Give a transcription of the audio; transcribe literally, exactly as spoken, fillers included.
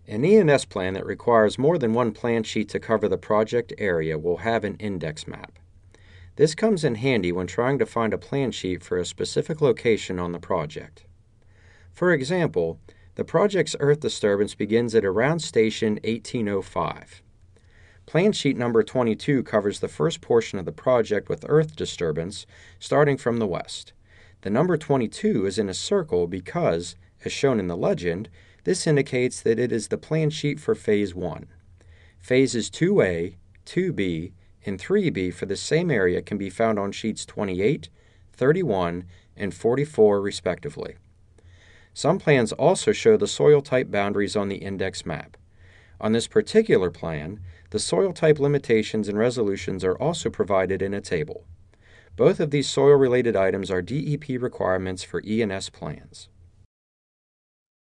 An E and S plan that requires more than one plan sheet to cover the project area will have an index map. This comes in handy when trying to find a plan sheet for a specific location on the project. For example, the project's earth disturbance begins at around station eighteen oh five. Plan sheet number twenty-two covers the first portion of the project with earth disturbance starting from the west. The number twenty-two is in a circle because, as shown in the legend, this indicates that it is the plan sheet for Phase one. Phases two A, two B, and three B for the same area can be found on sheets twenty-eight, thirty-one, and forty-four respectively. Some plans also show the soil type boundaries on the index map. On this particular plan, the soil type limitations and resolutions are also provided in a table. Both of these soil-related items are D E P requirements for E and S plans.